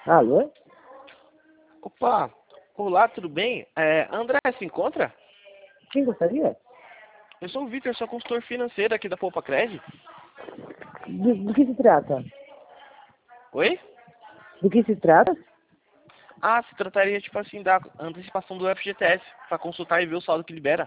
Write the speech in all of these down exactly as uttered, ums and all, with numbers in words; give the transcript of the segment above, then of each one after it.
Alô? Opa, olá, tudo bem? É, André, se encontra? Quem gostaria? Eu sou o Vitor, sou consultor financeiro aqui da Poupa Cred. Do, do que se trata? Oi? Do que se trata? Ah, se trataria, tipo assim, da antecipação do F G T S, para consultar e ver o saldo que libera.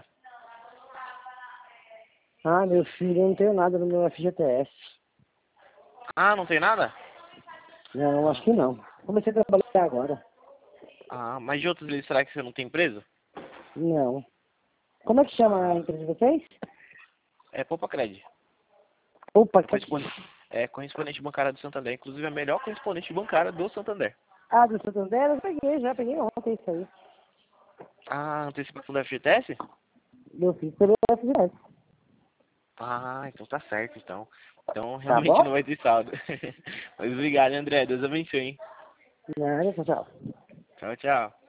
Ah, meu filho, eu não tenho nada no meu F G T S. Ah, não tem nada? Não, acho Ah, que não. Comecei a trabalhar agora. ah, mas de outros leis, será que você não tem empresa? Não. Como é que chama a Ah, empresa de vocês? é Poupa Cred. Opa, que... Correspondente, é correspondente bancária do Santander, inclusive a melhor correspondente bancária do Santander. Ah, do Santander? Eu peguei, já peguei ontem isso aí. Ah, antecipação do F G T S? Eu fiz pelo F G T S. Ah, então tá certo, então. Então Tá realmente não bom? vai ter saldo. Mas obrigado, André. Deus abençoe, hein? Nada, tchau, tchau. Tchau, tchau.